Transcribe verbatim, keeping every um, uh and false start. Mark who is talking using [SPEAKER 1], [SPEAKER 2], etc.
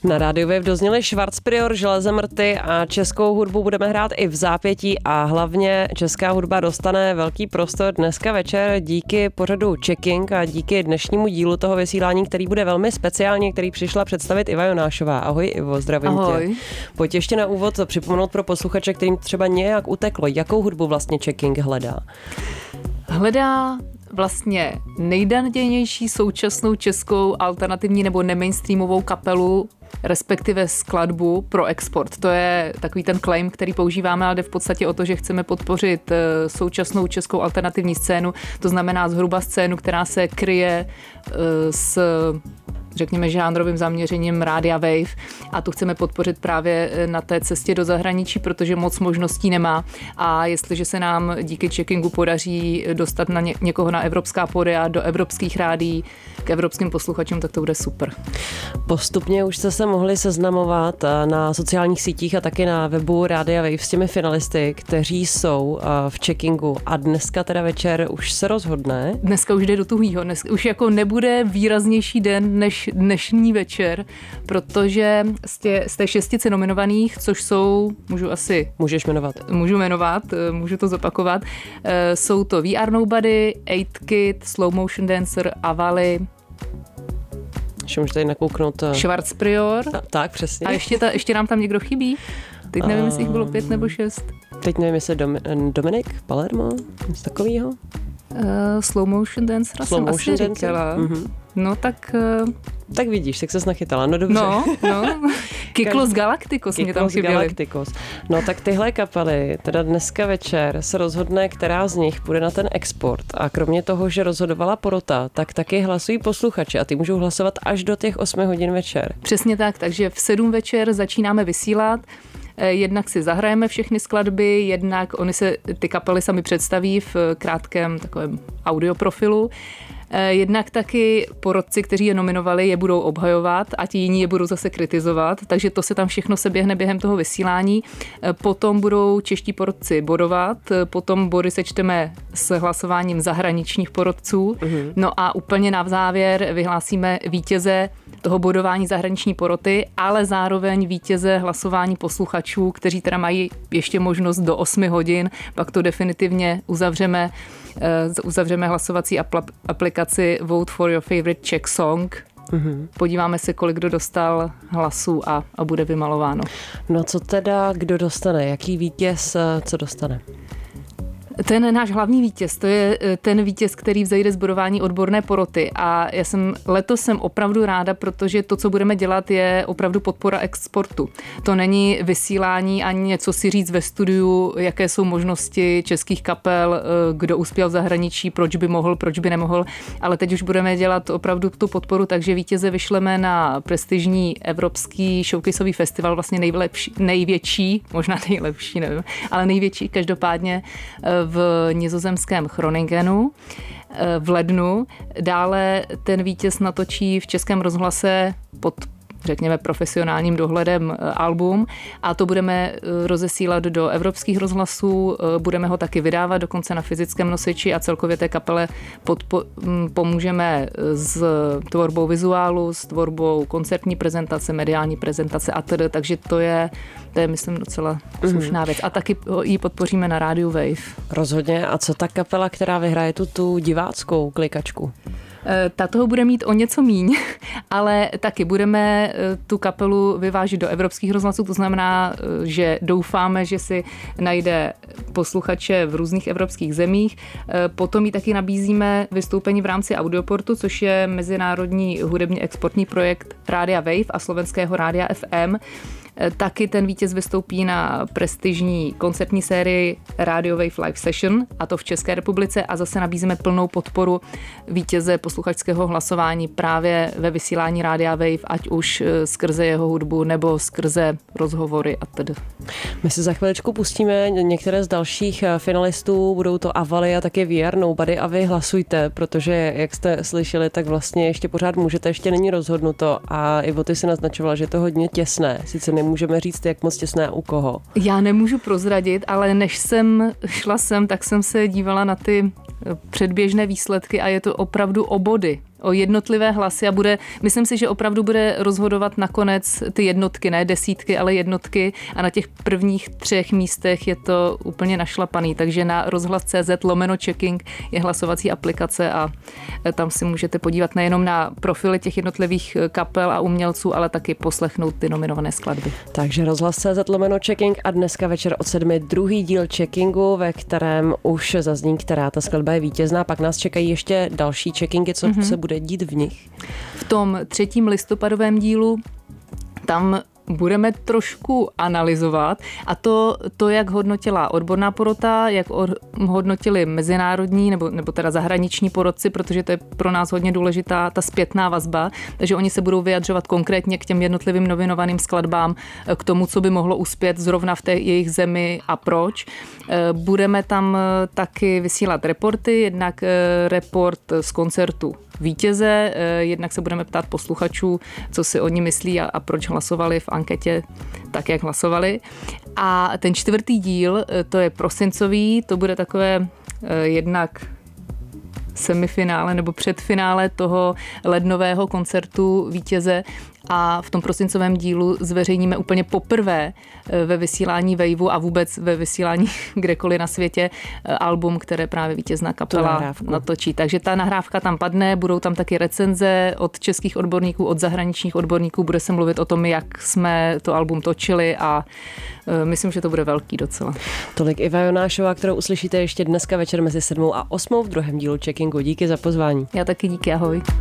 [SPEAKER 1] Na rádiu Wave dozněli Schwarzprior, Železemrty a českou hudbu budeme hrát i v zápětí a hlavně česká hudba dostane velký prostor dneska večer díky pořadu Checking a díky dnešnímu dílu toho vysílání, který bude velmi speciální, který přišla představit Iva Jonášová. Ahoj Ivo, zdravím
[SPEAKER 2] Ahoj.
[SPEAKER 1] tě. Pojď ještě na úvod připomenout pro posluchače, kterým třeba nějak uteklo, jakou hudbu vlastně Checking hledá.
[SPEAKER 2] Hledá vlastně nejnadějnější současnou českou alternativní nebo nemainstreamovou kapelu, respektive skladbu pro export. To je takový ten claim, který používáme, ale jde v podstatě o to, že chceme podpořit současnou českou alternativní scénu, to znamená zhruba scénu, která se kryje s, řekněme, žánrovým zaměřením Rádia Wave a tu chceme podpořit právě na té cestě do zahraničí, protože moc možností nemá a jestliže se nám díky Checkingu podaří dostat na ně, někoho na evropská pódia, do evropských rádií, k evropským posluchačům, tak to bude super.
[SPEAKER 1] Postupně už jste se mohli seznamovat na sociálních sítích a taky na webu Rádia Wave s těmi finalisty, kteří jsou v Checkingu a dneska teda večer už se rozhodne.
[SPEAKER 2] Dneska už jde do tuhýho, dnes už jako nebude výraznější den než dnešní večer, protože z, tě, z té šestice nominovaných, což jsou, můžu asi...
[SPEAKER 1] Můžeš jmenovat.
[SPEAKER 2] Můžu jmenovat, můžu to zopakovat. Jsou to We Are Nobody, eight Kid, Slow Motion Dancer, Avali,
[SPEAKER 1] ještě můžu tady nakouknout.
[SPEAKER 2] Schwarzprior.
[SPEAKER 1] A, tak, přesně.
[SPEAKER 2] A ještě, ta, ještě nám tam někdo chybí? Teď nevím, jestli jich bylo pět nebo šest.
[SPEAKER 1] Teď nevím, jestli Dom- Dominik Palermo, něco takovýho.
[SPEAKER 2] Uh, slow Motion Dancer
[SPEAKER 1] slow
[SPEAKER 2] jsem
[SPEAKER 1] motion
[SPEAKER 2] asi
[SPEAKER 1] dancer?
[SPEAKER 2] říkala.
[SPEAKER 1] Mm-hmm.
[SPEAKER 2] No tak... Uh...
[SPEAKER 1] Tak vidíš, tak ses nachytala, no dobře.
[SPEAKER 2] No, no. Kyklos Galacticos mě tam chyběli.
[SPEAKER 1] Galacticos. No tak tyhle kapely, teda dneska večer se rozhodne, která z nich půjde na ten export. A kromě toho, že rozhodovala porota, tak taky hlasují posluchači a ty můžou hlasovat až do těch osmi hodin večer.
[SPEAKER 2] Přesně tak, takže v sedm večer začínáme vysílat. Jednak si zahrajeme všechny skladby, jednak oni se ty kapely sami představí v krátkém takovém audioprofilu. Jednak taky porotci, kteří je nominovali, je budou obhajovat a ti jiní je budou zase kritizovat, takže to se tam všechno se běhne během toho vysílání. Potom budou čeští porotci bodovat, potom body sečteme s hlasováním zahraničních porotců, mm-hmm. no a úplně na závěr vyhlásíme vítěze toho bodování zahraniční poroty, ale zároveň vítěze hlasování posluchačů, kteří teda mají ještě možnost do osmi hodin, pak to definitivně uzavřeme, uzavřeme hlasovací aplikaci Vote for your favorite Czech song. Mm-hmm. Podíváme se, kolik kdo dostal hlasů a, a bude vymalováno.
[SPEAKER 1] No co teda, kdo dostane? Jaký vítěz, co dostane?
[SPEAKER 2] Ten náš hlavní vítěz, to je ten vítěz, který vzejde z bodování odborné poroty a já jsem letos jsem opravdu ráda, protože to, co budeme dělat, je opravdu podpora exportu. To není vysílání ani něco si říct ve studiu, jaké jsou možnosti českých kapel, kdo uspěl v zahraničí, proč by mohl, proč by nemohl, ale teď už budeme dělat opravdu tu podporu, takže vítěze vyšleme na prestižní evropský showcaseový festival, vlastně nejlepší, největší, možná nejlepší, nevím, ale největší každopádně v nizozemském Groningenu v lednu. Dále ten vítěz natočí v Českém rozhlase pod, řekněme, profesionálním dohledem album a to budeme rozesílat do evropských rozhlasů, budeme ho taky vydávat dokonce na fyzickém nosiči a celkově té kapele podpo- pomůžeme s tvorbou vizuálu, s tvorbou koncertní prezentace, mediální prezentace a tedy, takže to je, to je myslím docela slušná věc. A taky ji podpoříme na rádiu Wave.
[SPEAKER 1] Rozhodně. A co ta kapela, která vyhraje tu, tu diváckou klikačku?
[SPEAKER 2] Ta toho bude mít o něco míň, ale taky budeme tu kapelu vyvážit do evropských rozhlasů, to znamená, že doufáme, že si najde posluchače v různých evropských zemích. Potom jí taky nabízíme vystoupení v rámci Audioportu, což je mezinárodní hudebně exportní projekt Rádia Wave a slovenského Rádia F M. Taky ten vítěz vystoupí na prestižní koncertní sérii Radio Wave Live Session, a to v České republice, a zase nabízíme plnou podporu vítěze posluchačského hlasování právě ve vysílání Rádia Wave, ať už skrze jeho hudbu nebo skrze rozhovory a tedy.
[SPEAKER 1] My se za chviličku pustíme některé z dalších finalistů, budou to Avali a také We Are Nobody, a vy hlasujte, protože jak jste slyšeli, tak vlastně ještě pořád můžete, ještě není rozhodnuto, a Ivo, ty si naznačovala, že je to hodně těsné, sice nemůžeme říct, jak moc těsné u koho.
[SPEAKER 2] Já nemůžu prozradit, ale než jsem šla sem, tak jsem se dívala na ty předběžné výsledky a je to opravdu o body. o jednotlivé hlasy a bude, myslím si, že opravdu bude rozhodovat nakonec ty jednotky, ne desítky, ale jednotky a na těch prvních třech místech je to úplně našlapaný, takže na rozhlas tečka cé zet lomeno checking je hlasovací aplikace a tam si můžete podívat nejenom na profily těch jednotlivých kapel a umělců, ale taky poslechnout ty nominované skladby.
[SPEAKER 1] Takže rozhlas tečka cé zet lomeno checking a dneska večer od sedmi druhý díl checkingu, ve kterém už zazní, která ta skladba je vítězná. Pak nás čekají ještě další checkingy, co mm-hmm. se bude dít v nich.
[SPEAKER 2] V tom třetím listopadovém dílu tam budeme trošku analyzovat a to, to jak hodnotila odborná porota, jak hodnotili mezinárodní nebo, nebo teda zahraniční porotci, protože to je pro nás hodně důležitá ta zpětná vazba, takže oni se budou vyjadřovat konkrétně k těm jednotlivým nominovaným skladbám, k tomu, co by mohlo uspět zrovna v té jejich zemi a proč. Budeme tam taky vysílat reporty, jednak report z koncertu vítěze, jednak se budeme ptát posluchačů, co si oni myslí a, a proč hlasovali v anketě tak, jak hlasovali. A ten čtvrtý díl, to je prosincový, to bude takové jednak semifinále nebo předfinále toho lednového koncertu vítěze a v tom prosincovém dílu zveřejníme úplně poprvé ve vysílání Waveu a vůbec ve vysílání kdekoliv na světě album, které právě vítězná kapela natočí. Takže ta nahrávka tam padne, budou tam taky recenze od českých odborníků, od zahraničních odborníků, bude se mluvit o tom, jak jsme to album točili a myslím, že to bude velký docela.
[SPEAKER 1] Tolik Iva Jonášová, kterou uslyšíte ještě dneska večer mezi sedmou a osmou v druhém dílu checkingu. Díky za pozvání.
[SPEAKER 2] Já taky díky, ahoj.